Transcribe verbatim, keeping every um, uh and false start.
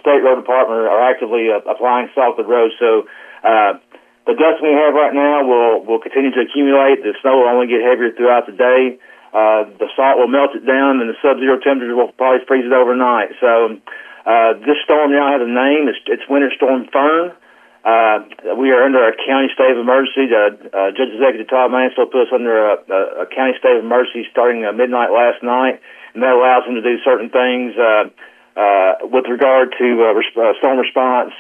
state road department are actively uh, applying salt to the road. So uh, the dust we have right now will will continue to accumulate. The snow will only get heavier throughout the day. Uh, the salt will melt it down, and the sub-zero temperatures will probably freeze it overnight. So uh, this storm now has a name. It's, it's Winter Storm Fern. Uh, we are under a county state of emergency. Uh, uh, Judge Executive Todd Mansfield put us under a, a, a county state of emergency starting uh, midnight last night, and that allows him to do certain things uh, uh, with regard to uh, res- uh, storm response.